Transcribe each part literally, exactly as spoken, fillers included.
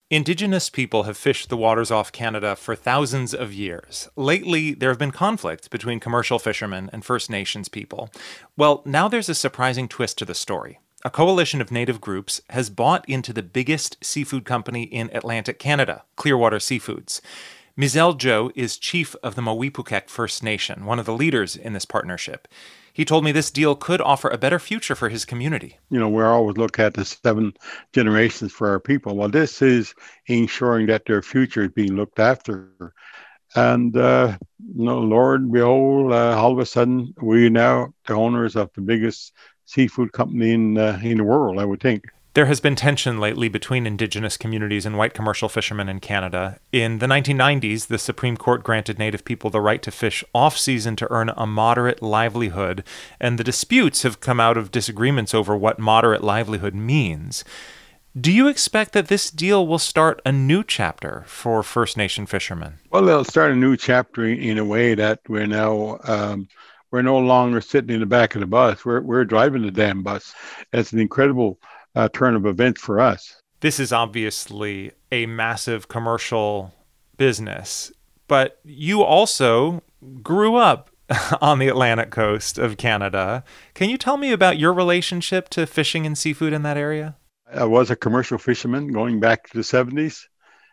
Indigenous people have fished the waters off Canada for thousands of years. Lately, there have been conflicts between commercial fishermen and First Nations people. Well, now there's a surprising twist to the story. A coalition of native groups has bought into the biggest seafood company in Atlantic Canada, Clearwater Seafoods. Mizell Joe is chief of the Mawipukek First Nation, one of the leaders in this partnership. He told me this deal could offer a better future for his community. You know, we always look at the seven generations for our people. Well, this is ensuring that their future is being looked after. And, uh, you know, Lord, behold, uh, all of a sudden, we now the owners of the biggest seafood company in, uh, in the world, I would think. There has been tension lately between Indigenous communities and white commercial fishermen in Canada. In the nineteen nineties, the Supreme Court granted Native people the right to fish off-season to earn a moderate livelihood, and the disputes have come out of disagreements over what moderate livelihood means. Do you expect that this deal will start a new chapter for First Nation fishermen? Well, they'll start a new chapter in a way that we're now... Um, we're no longer sitting in the back of the bus. We're, we're driving the damn bus. It's an incredible Uh, turn of events for us. This is obviously a massive commercial business, but you also grew up on the Atlantic coast of Canada. Can you tell me about your relationship to fishing and seafood in that area? I was a commercial fisherman going back to the seventies,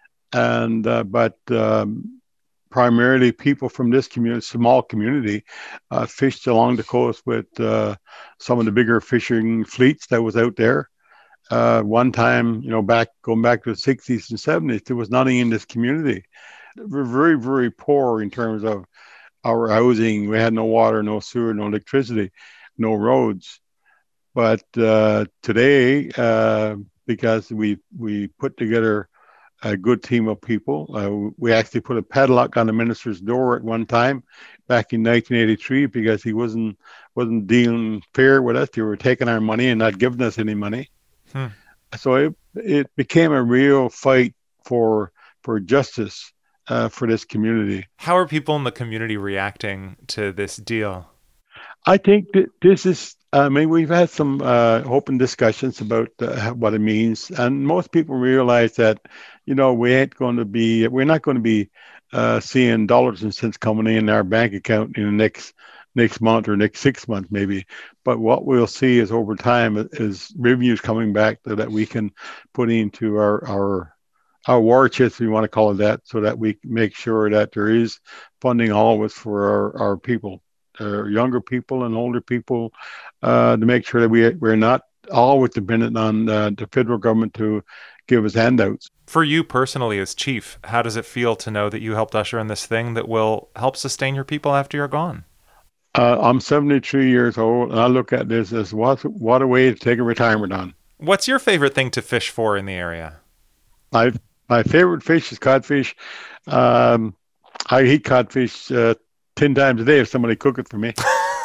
and uh, but um, primarily people from this community, small community, uh, fished along the coast with uh, some of the bigger fishing fleets that was out there. Uh, one time, you know, back going back to the sixties and seventies, there was nothing in this community. We're very, very poor in terms of our housing. We had no water, no sewer, no electricity, no roads. But uh, today, uh, because we we put together a good team of people, uh, we actually put a padlock on the minister's door at one time back in nineteen eighty-three because he wasn't wasn't dealing fair with us. They were taking our money and not giving us any money. Hmm. So it, it became a real fight for for justice uh, for this community. How are people in the community reacting to this deal? I think that this is, I mean, we've had some uh, open discussions about uh, what it means. And most people realize that, you know, we ain't going to be, we're not going to be uh, seeing dollars and cents coming in our bank account in the next next month or next six months maybe. But what we'll see is over time is revenues coming back that we can put into our, our, our war chest, we want to call it that, so that we make sure that there is funding always for our, our people, our younger people and older people, uh, to make sure that we, we're not always dependent on uh, the federal government to give us handouts. For you personally as chief, how does it feel to know that you helped usher in this thing that will help sustain your people after you're gone? Uh, I'm seventy-three years old, and I look at this as what, what a way to take a retirement on. What's your favorite thing to fish for in the area? My my favorite fish is codfish. Um, I eat codfish uh, ten times a day if somebody cook it for me.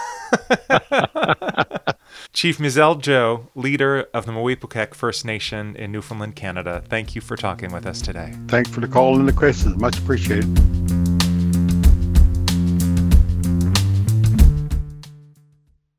Chief Mizell Joe, leader of the Mawipukek First Nation in Newfoundland, Canada, thank you for talking with us today. Thanks for the call and the questions. Much appreciated.